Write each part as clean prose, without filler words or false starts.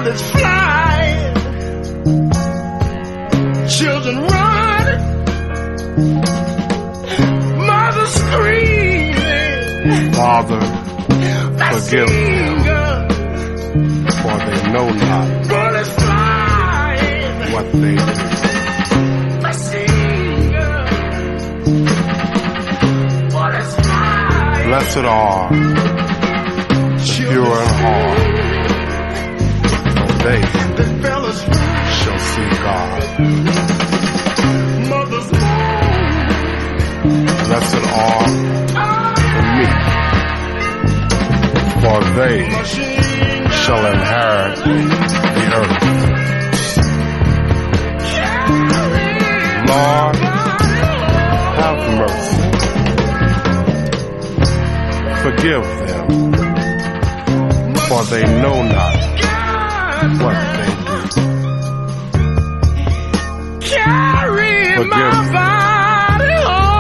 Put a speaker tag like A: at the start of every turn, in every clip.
A: bullets flying, children running, mothers screaming.
B: Father, forgive them, for they know not
A: bullets flying,
B: what they do.
A: my singer, bullets flying.
B: Blessed are the pure in heart, for they shall see God.
A: Mothers
B: Blessed are the meek, for they shall inherit the earth. Lord, have mercy. Forgive them, for they know not what they do.
A: carry
B: Forgive
A: my
B: them,
A: body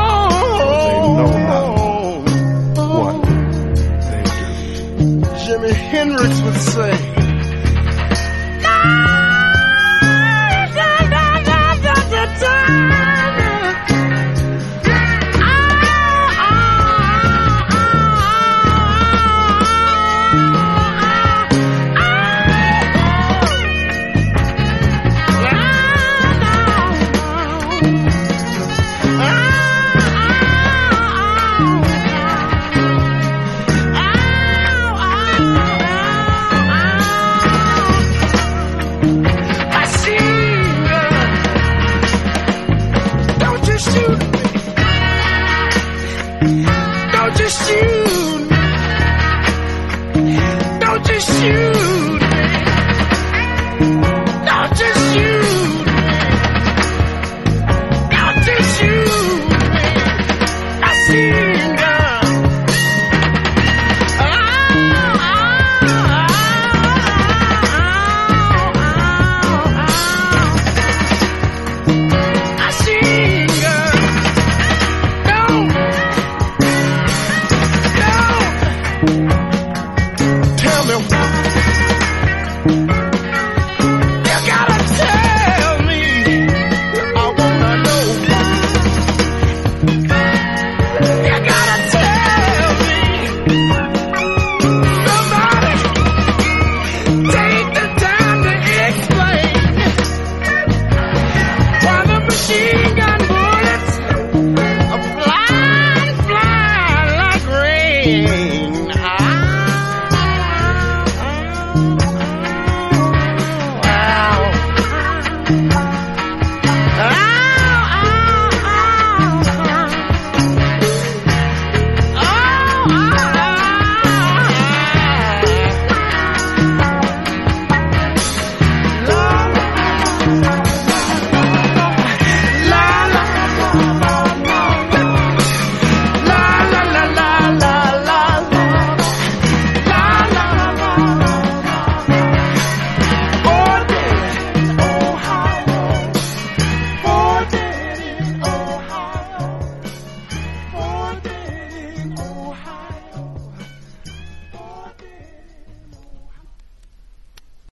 A: home.
B: they know not what they do.
A: Jimi Hendrix would say, don't you shoot